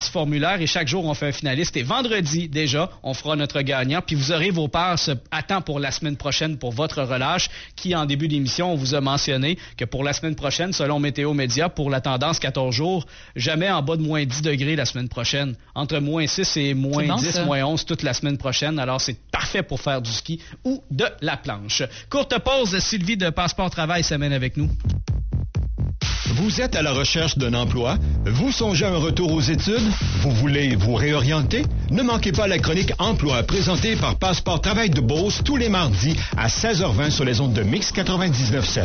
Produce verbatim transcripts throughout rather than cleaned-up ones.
formulaire et chaque jour, on fait un finaliste. Et vendredi, déjà, on fera notre gagnant. Puis vous aurez vos passes à temps pour la semaine prochaine pour votre relâche qui, en début d'émission, on vous a mentionné que pour la semaine prochaine, selon Météo Média, pour la tendance quatorze jours, jamais en bas de moins dix degrés la semaine prochaine. Entre moins six et moins bon, dix, ça. moins onze toute la semaine prochaine. Alors, c'est parfait pour faire du ski ou de la planche. Courte pause, Sylvie de Passeport Travail s'amène avec nous. Vous êtes à la recherche d'un emploi? Vous songez à un retour aux études? Vous voulez vous réorienter? Ne manquez pas la chronique Emploi présentée par Passeport Travail de Beauce tous les mardis à seize heures vingt sur les ondes de Mix quatre-vingt-dix-neuf sept.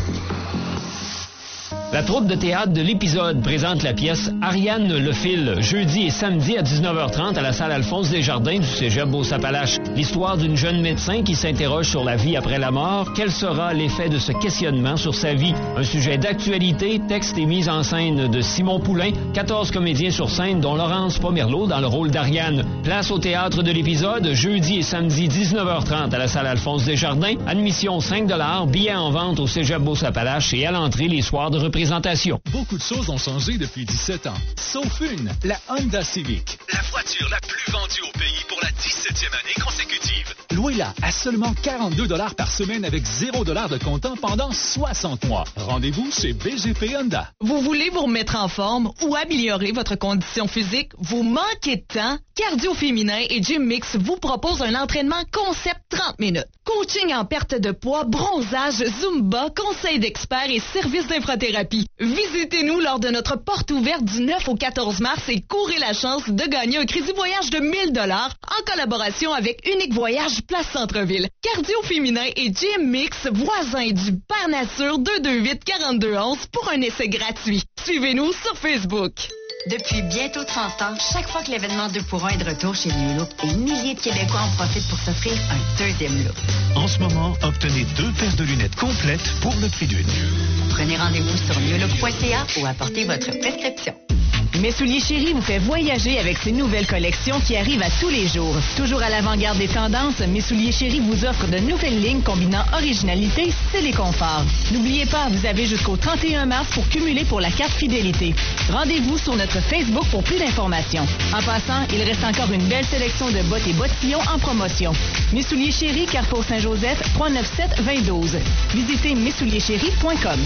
La troupe de théâtre de l'Épisode présente la pièce Ariane le fil, jeudi et samedi à dix-neuf heures trente à la salle Alphonse Desjardins du cégep Beauce-Appalaches. L'histoire d'une jeune médecin qui s'interroge sur la vie après la mort. Quel sera l'effet de ce questionnement sur sa vie? Un sujet d'actualité, texte et mise en scène de Simon Poulain, quatorze comédiens sur scène dont Laurence Pomerleau dans le rôle d'Ariane. Place au théâtre de l'Épisode, jeudi et samedi dix-neuf heures trente à la salle Alphonse Desjardins. Admission cinq dollars, billets en vente au cégep Beauce-Appalaches et à l'entrée les soirs de représentation. Beaucoup de choses ont changé depuis dix-sept ans, sauf une, la Honda Civic. La voiture la plus vendue au pays pour la dix-septième année consécutive. Louez-la à seulement quarante-deux dollars par semaine avec zéro dollar de comptant pendant soixante mois. Rendez-vous chez B G P Honda. Vous voulez vous remettre en forme ou améliorer votre condition physique? Vous manquez de temps? Cardio Féminin et Gym Mix vous proposent un entraînement concept trente minutes. Coaching en perte de poids, bronzage, Zumba, conseils d'experts et services d'infrathérapie. Visitez-nous lors de notre porte ouverte du neuf au quatorze mars et courez la chance de gagner un crédit voyage de mille dollars en collaboration avec Unique Voyage Place Centre-Ville. Cardio Féminin et Gym Mix, voisins du Père Nature deux deux huit quarante-deux onze pour un essai gratuit. Suivez-nous sur Facebook. Depuis bientôt trente ans, chaque fois que l'événement deux pour un est de retour chez New Look, des milliers de Québécois en profitent pour s'offrir un deuxième look. En ce moment, obtenez deux paires de lunettes complètes pour le prix d'une. Prenez rendez-vous sur new look point c a ou apportez votre prescription. Mes souliers chéris vous fait voyager avec ces nouvelles collections qui arrivent à tous les jours. Toujours à l'avant-garde des tendances, Mes souliers chéris vous offrent de nouvelles lignes combinant originalité, style et confort. N'oubliez pas, vous avez jusqu'au trente et un mars pour cumuler pour la carte fidélité. Rendez-vous sur notre Facebook pour plus d'informations. En passant, il reste encore une belle sélection de bottes et bottillons en promotion. Mes souliers chéris, Carrefour Saint-Joseph, trois neuf sept deux deux. Visitez mes souliers chéris point com.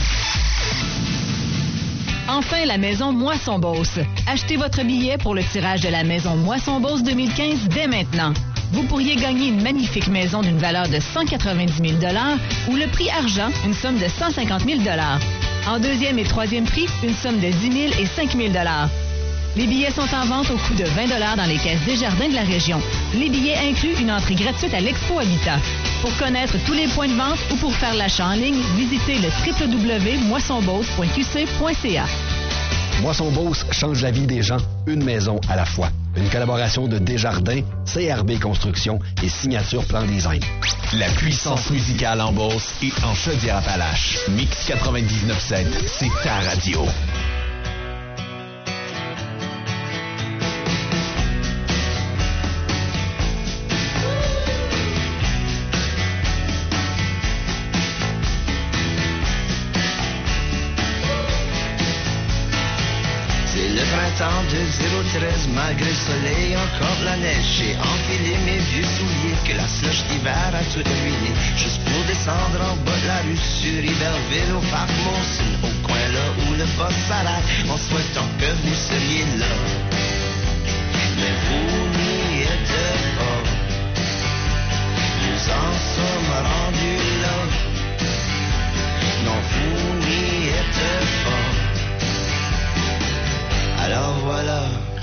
Enfin, la Maison Moisson-Beauce. Achetez votre billet pour le tirage de la Maison Moisson-Beauce deux mille quinze dès maintenant. Vous pourriez gagner une magnifique maison d'une valeur de cent quatre-vingt-dix mille dollars ou le prix argent, une somme de cent cinquante mille dollars. En deuxième et troisième prix, une somme de dix mille et cinq mille dollars. Les billets sont en vente au coût de vingt dollars dans les caisses Desjardins de la région. Les billets incluent une entrée gratuite à l'Expo Habitat. Pour connaître tous les points de vente ou pour faire l'achat en ligne, visitez le w w w point moisson beauce point q c point c a. Moisson Beauce change la vie des gens, une maison à la fois. Une collaboration de Desjardins, C R B Construction et Signature Plan Design. La puissance musicale en Beauce et en Chaudière-Appalaches. Mix quatre-vingt-dix-neuf sept, c'est ta radio. De zéro treize, malgré le soleil, encore la neige. J'ai enfilé mes vieux souliers que la slush d'hiver a tout ruiné. Juste pour descendre en bas de la rue sur Iberville au parc Monson, au coin là où le bus s'arrête, en souhaitant que vous seriez là. Mais vous n'y êtes pas. Nous en sommes rendus là. Non, vous n'y êtes pas. Alors voilà.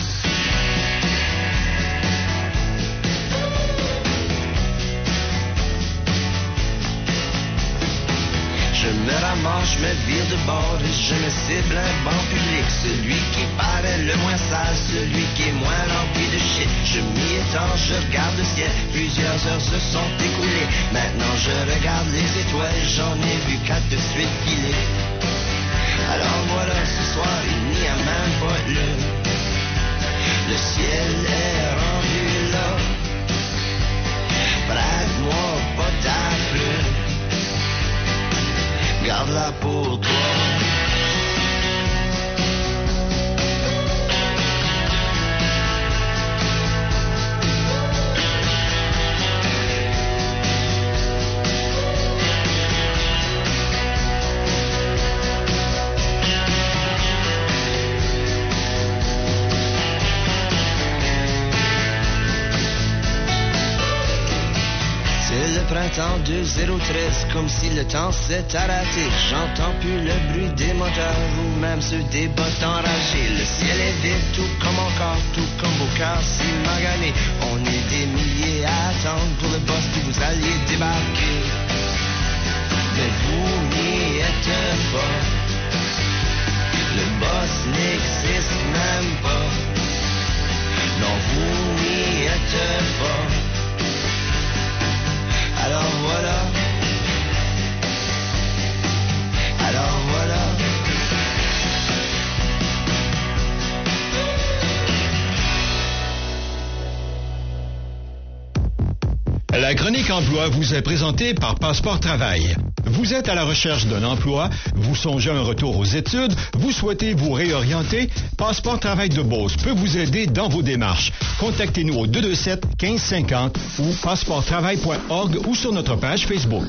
Je me ramasse, je me vire de bord et je me cible un banc public. Celui qui paraît le moins sale, celui qui est moins rempli de shit. Je m'y étends, je regarde le ciel. Plusieurs heures se sont écoulées. Maintenant je regarde les étoiles, j'en ai vu quatre de suite filer. Alors voilà, ce soir il n'y a même pas de lune. Le ciel est rendu là. Braque-moi pas ta plume. Garde-la pour toi. printemps deux zéro treize, comme si le temps s'est arrêté. J'entends plus le bruit des moteurs ou même ceux des bottes enragées. Le ciel est vide, tout comme encore, tout comme vos cœurs si maganés. On est des milliers à attendre pour le boss, puis vous alliez débarquer. Mais vous n'y êtes pas. Le boss n'existe même pas. Non, vous n'y êtes pas. Alors voilà. Alors voilà. La chronique emploi vous est présentée par Passeport Travail. Vous êtes à la recherche d'un emploi, vous songez à un retour aux études, vous souhaitez vous réorienter, Passeport Travail de Beauce peut vous aider dans vos démarches. Contactez-nous au deux deux sept, quinze cinquante ou passeport travail point org ou sur notre page Facebook.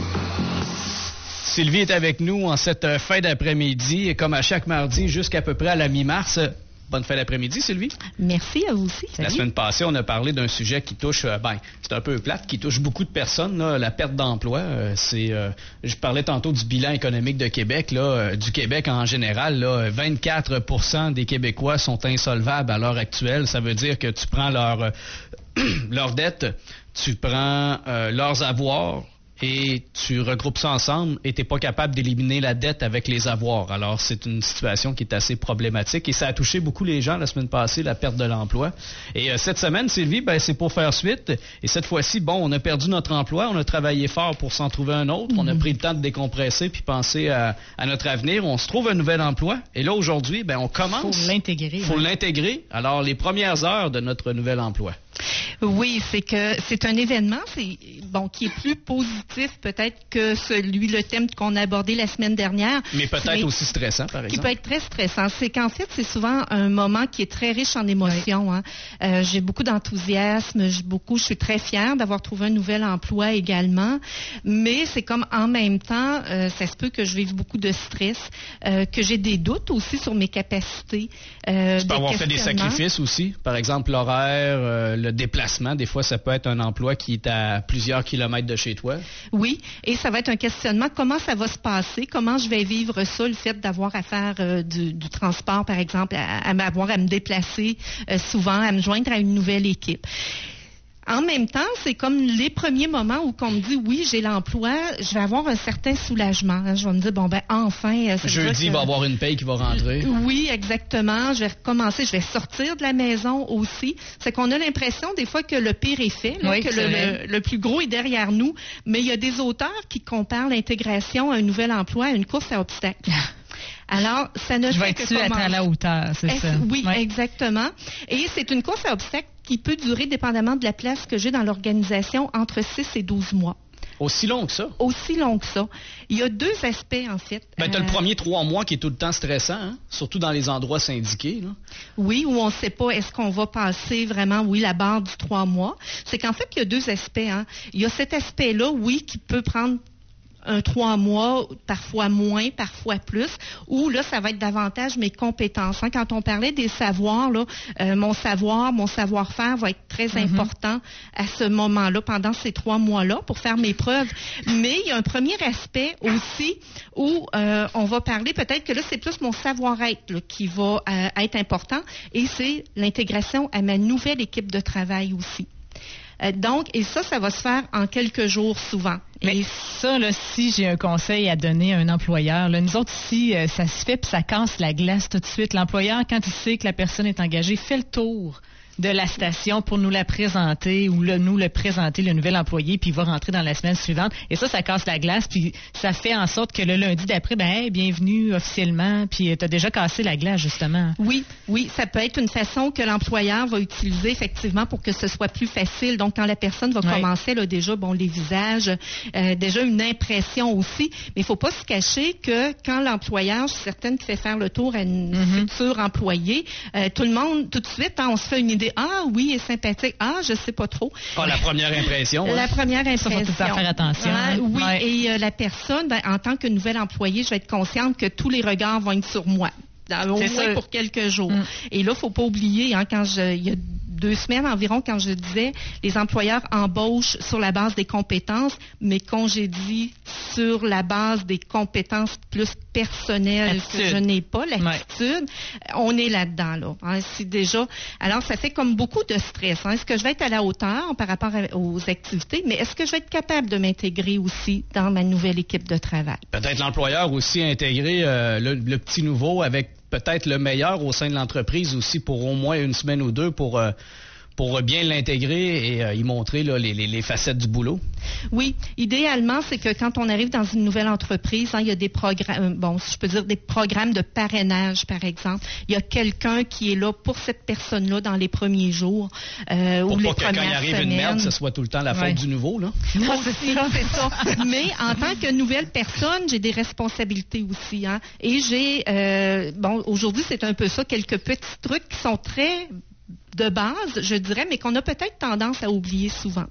Sylvie est avec nous en cette fin d'après-midi et comme à chaque mardi jusqu'à peu près à la mi-mars. Bonne fin d'après-midi, Sylvie. Merci à vous aussi. Salut. La semaine passée, on a parlé d'un sujet qui touche, euh, ben, c'est un peu plate, qui touche beaucoup de personnes, là, la perte d'emploi. Euh, c'est, euh, je parlais tantôt du bilan économique de Québec, là, euh, du Québec en général. Là, vingt-quatre pour cent des Québécois sont insolvables à l'heure actuelle. Ça veut dire que tu prends leur, euh, leur dette, tu prends euh, leurs avoirs, et tu regroupes ça ensemble et tu n'es pas capable d'éliminer la dette avec les avoirs. Alors, c'est une situation qui est assez problématique et ça a touché beaucoup les gens la semaine passée, la perte de l'emploi. Et euh, cette semaine, Sylvie, ben, c'est pour faire suite. Et cette fois-ci, bon, on a perdu notre emploi, on a travaillé fort pour s'en trouver un autre, mm-hmm. on a pris le temps de décompresser puis penser à, à notre avenir. On se trouve un nouvel emploi et là, aujourd'hui, ben, on commence. Il faut l'intégrer. Il faut hein. l'intégrer. Alors, les premières heures de notre nouvel emploi. Oui, c'est que c'est un événement, c'est bon qui est plus positif peut-être que celui, le thème qu'on a abordé la semaine dernière. Mais peut-être mais, aussi stressant, par exemple. Qui peut être très stressant. C'est qu'en fait, c'est souvent un moment qui est très riche en émotions. Oui. Hein. Euh, j'ai beaucoup d'enthousiasme, j'ai beaucoup, je suis très fière d'avoir trouvé un nouvel emploi également. Mais c'est comme en même temps, euh, ça se peut que je vive beaucoup de stress, euh, que j'ai des doutes aussi sur mes capacités. Euh, tu peux avoir fait des sacrifices aussi, par exemple l'horaire, euh, le déplacement. Des fois, ça peut être un emploi qui est à plusieurs kilomètres de chez toi. Oui, et ça va être un questionnement. Comment ça va se passer? Comment je vais vivre ça, le fait d'avoir à faire euh, du, du transport, par exemple, à, à m'avoir à me déplacer euh, souvent, à me joindre à une nouvelle équipe. En même temps, c'est comme les premiers moments où on me dit oui, j'ai l'emploi, je vais avoir un certain soulagement. Je vais me dire bon ben enfin. Ça Jeudi, il va y avoir une paye qui va rentrer. Oui, exactement. Je vais recommencer, je vais sortir de la maison aussi. C'est qu'on a l'impression des fois que le pire est fait, là, oui, que le, le, le plus gros est derrière nous. Mais il y a des auteurs qui comparent l'intégration à un nouvel emploi à une course à obstacles. Alors, ça ne je fait vais que être commencer. À la hauteur, c'est Est-ce, ça. Oui, ouais. exactement. Et c'est une course à obstacles qui peut durer, dépendamment de la place que j'ai dans l'organisation, entre six et douze mois. Aussi long que ça? Aussi long que ça. Il y a deux aspects, en fait. Ben, tu as euh... le premier trois mois qui est tout le temps stressant, hein? Surtout dans les endroits syndiqués. Là. Oui, où on ne sait pas est-ce qu'on va passer vraiment, oui, la barre du trois mois. C'est qu'en fait, il y a deux aspects. Hein? Il y a cet aspect-là, oui, qui peut prendre un trois mois, parfois moins, parfois plus, où là, ça va être davantage mes compétences. Hein. Quand on parlait des savoirs, là, euh, mon savoir, mon savoir-faire va être très mm-hmm. important à ce moment-là, pendant ces trois mois-là, pour faire mes preuves. Mais il y a un premier aspect aussi où euh, on va parler, peut-être que là, c'est plus mon savoir-être là, qui va euh, être important, et c'est l'intégration à ma nouvelle équipe de travail aussi. Euh, donc, et ça, ça va se faire en quelques jours souvent. Mais et ça, là, si j'ai un conseil à donner à un employeur, là, nous autres ici, euh, ça se fait puis ça casse la glace tout de suite. L'employeur, quand il sait que la personne est engagée, fait le tour de la station pour nous la présenter ou le, nous le présenter, le nouvel employé, puis il va rentrer dans la semaine suivante. Et ça, ça casse la glace, puis ça fait en sorte que le lundi d'après, ben, hey, bienvenue officiellement, puis tu as déjà cassé la glace, justement. Oui, oui, ça peut être une façon que l'employeur va utiliser, effectivement, pour que ce soit plus facile. Donc, quand la personne va ouais. commencer, là, déjà, bon, les visages, euh, déjà une impression aussi, mais il ne faut pas se cacher que quand l'employeur, je suis certaine qu'il fait faire le tour à une mm-hmm. future employée, euh, tout le monde, tout de suite, hein, on se fait une idée. Ah oui, il est sympathique. Ah, je sais pas trop. Ah, la première impression. La hein? première impression. Ça, faut tout le temps faire attention. Ah, oui, ouais. et euh, la personne, ben, en tant que nouvel employé, je vais être consciente que tous les regards vont être sur moi. Au moins pour quelques jours. Mm. Et là, il ne faut pas oublier, hein, quand je, il y a deux semaines environ, quand je disais, les employeurs embauchent sur la base des compétences, mais congédient sur la base des compétences plus personnelles Attitude. que je n'ai pas, l'attitude. Ouais. On est là-dedans, là. Hein, c'est déjà... Alors, ça fait comme beaucoup de stress. Hein. Est-ce que je vais être à la hauteur par rapport à, aux activités, mais est-ce que je vais être capable de m'intégrer aussi dans ma nouvelle équipe de travail? Peut-être l'employeur aussi intégrer euh, le, le petit nouveau avec peut-être le meilleur au sein de l'entreprise aussi pour au moins une semaine ou deux pour... Euh, pour bien l'intégrer et euh, y montrer là, les, les, les facettes du boulot? Oui, idéalement, c'est que quand on arrive dans une nouvelle entreprise, hein, il y a des programmes, bon, si je peux dire des programmes de parrainage, par exemple. Il y a quelqu'un qui est là pour cette personne-là dans les premiers jours euh, pour ou pas les que premières quand il arrive semaines. une merde, ce soit tout le temps la faute ouais. du nouveau, là? Non, c'est ça, c'est ça. Mais en tant que nouvelle personne, j'ai des responsabilités aussi. Hein, et j'ai, euh, bon, aujourd'hui, c'est un peu ça, quelques petits trucs qui sont très de base, je dirais, mais qu'on a peut-être tendance à oublier souvent.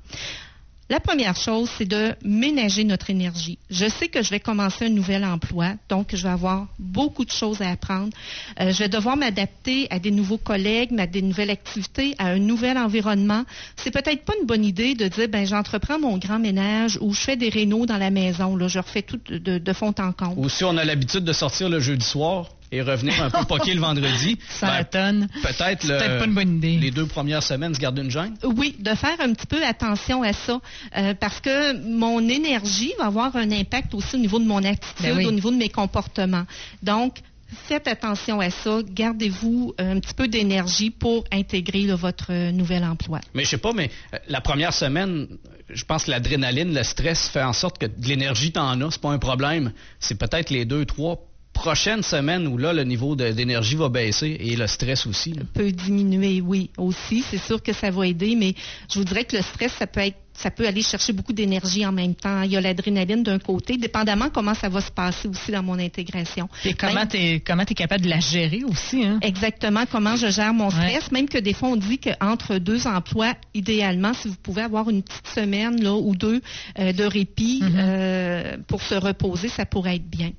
La première chose, c'est de ménager notre énergie. Je sais que je vais commencer un nouvel emploi, donc je vais avoir beaucoup de choses à apprendre. Euh, je vais devoir m'adapter à des nouveaux collègues, à des nouvelles activités, à un nouvel environnement. C'est peut-être pas une bonne idée de dire, ben j'entreprends mon grand ménage ou je fais des rénaux dans la maison, là, je refais tout de, de fond en comble. Ou si on a l'habitude de sortir le jeudi soir et revenir un peu poqué le vendredi. Ça ben, tonne. Peut-être, c'est le, peut-être pas une bonne idée. Les deux premières semaines, se garder une gêne? Oui, de faire un petit peu attention à ça. Euh, parce que mon énergie va avoir un impact aussi au niveau de mon attitude, ben oui. au niveau de mes comportements. Donc, faites attention à ça. Gardez-vous un petit peu d'énergie pour intégrer là, votre nouvel emploi. Mais je sais pas, mais la première semaine, je pense que l'adrénaline, le stress fait en sorte que de l'énergie, t'en as, c'est pas un problème. C'est peut-être les deux, trois prochaine semaine où là, le niveau de, d'énergie va baisser et le stress aussi. Là. Peut diminuer, oui, aussi. C'est sûr que ça va aider, mais je vous dirais que le stress, ça peut être, ça peut aller chercher beaucoup d'énergie en même temps. Il y a l'adrénaline d'un côté, dépendamment comment ça va se passer aussi dans mon intégration. Et comment tu es comment t'es capable de la gérer aussi, hein? Exactement, comment je gère mon stress. Ouais. Même que des fois, on dit qu'entre deux emplois, idéalement, si vous pouvez avoir une petite semaine là, ou deux euh, de répit mm-hmm. euh, pour se reposer, ça pourrait être bien.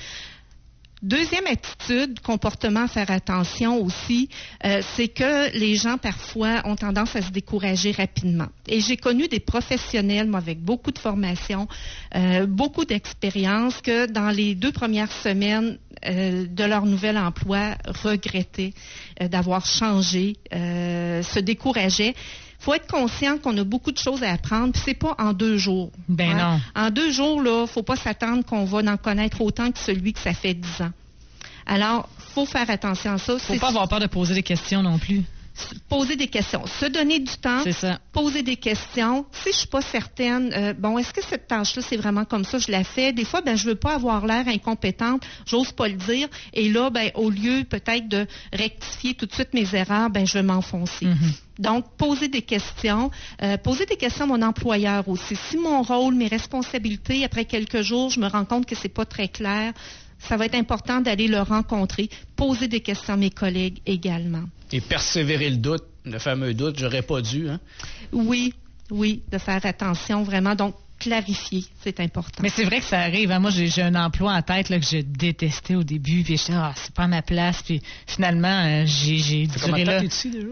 Deuxième attitude, comportement à faire attention aussi, euh, c'est que les gens parfois ont tendance à se décourager rapidement. Et j'ai connu des professionnels, moi, avec beaucoup de formation, euh, beaucoup d'expérience, que dans les deux premières semaines euh, de leur nouvel emploi, regrettaient euh, d'avoir changé, euh, se décourageaient. Il faut être conscient qu'on a beaucoup de choses à apprendre, puis c'est pas en deux jours. Ben hein? non. En deux jours, là, faut pas s'attendre qu'on va en connaître autant que celui que ça fait dix ans. Alors, faut faire attention à ça. Faut c'est pas avoir peur de poser des questions non plus. Poser des questions, se donner du temps, c'est ça. Poser des questions. Si je suis pas certaine, euh, bon, est-ce que cette tâche-là, c'est vraiment comme ça, je la fais? Des fois, ben, je veux pas avoir l'air incompétente, j'ose pas le dire, et là, ben, au lieu peut-être de rectifier tout de suite mes erreurs, ben, je vais m'enfoncer. Mm-hmm. Donc, poser des questions, euh, poser des questions à mon employeur aussi. Si mon rôle, mes responsabilités, après quelques jours, je me rends compte que c'est pas très clair, ça va être important d'aller le rencontrer, poser des questions à mes collègues également. Et persévérer le doute, le fameux doute, j'aurais pas dû, hein? Oui, oui, de faire attention vraiment. Donc, clarifier, c'est important. Mais c'est vrai que ça arrive. Hein? Moi, j'ai, j'ai un emploi en tête là, que je détestais au début, puis je disais, ah, c'est pas à ma place, puis finalement, euh, j'ai, j'ai c'est duré là. T'es ici, déjà?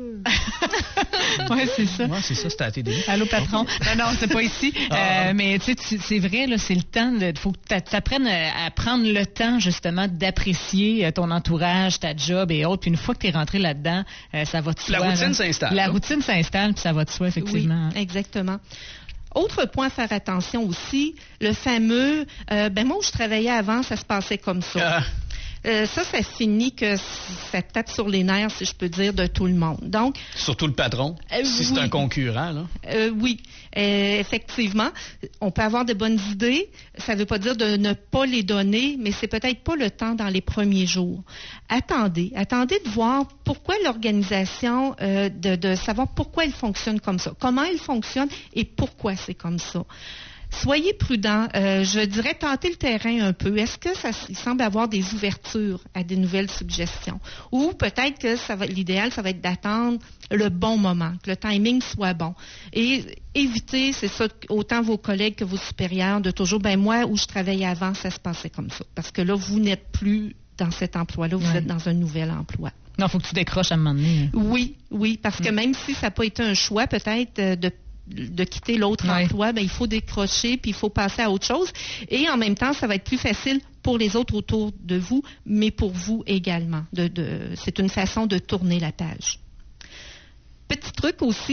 Oui, c'est ça. Oui, c'est ça, c'était à T D. Allô, patron? non, non, c'est pas ici. Ah. Euh, mais tu sais, c'est vrai, là, c'est le temps. Il faut que tu apprennes à prendre le temps, justement, d'apprécier ton entourage, ta job et autres. Puis une fois que tu es rentré là-dedans, euh, ça va de soi. La routine là. s'installe. La routine s'installe, puis ça va de soi, effectivement. Oui, exactement. Autre point à faire attention aussi, le fameux, euh, ben moi où je travaillais avant, ça se passait comme ça. Ah. Euh, ça, ça finit que ça tape sur les nerfs, si je peux dire, de tout le monde. Donc, surtout le patron, euh, si oui. c'est un concurrent, là. Euh, oui, euh, effectivement. On peut avoir de bonnes idées. Ça ne veut pas dire de ne pas les donner, mais c'est peut-être pas le temps dans les premiers jours. Attendez, attendez de voir pourquoi l'organisation, euh, de, de savoir pourquoi elle fonctionne comme ça, comment elle fonctionne et pourquoi c'est comme ça. Soyez prudents. Euh, je dirais tenter le terrain un peu. Est-ce que ça il semble avoir des ouvertures à des nouvelles suggestions? Ou peut-être que ça va, l'idéal, ça va être d'attendre le bon moment, que le timing soit bon. Et évitez, c'est ça, autant vos collègues que vos supérieurs, de toujours, ben moi, où je travaillais avant, ça se passait comme ça. Parce que là, vous n'êtes plus dans cet emploi-là, vous ouais. êtes dans un nouvel emploi. Non, il faut que tu décroches à un moment donné. Oui, oui, parce que même si ça n'a pas été un choix, peut-être, euh, de de quitter l'autre ouais. emploi, ben, il faut décrocher puis il faut passer à autre chose. Et en même temps, ça va être plus facile pour les autres autour de vous, mais pour vous également. De, de, c'est une façon de tourner la page. Petit truc aussi,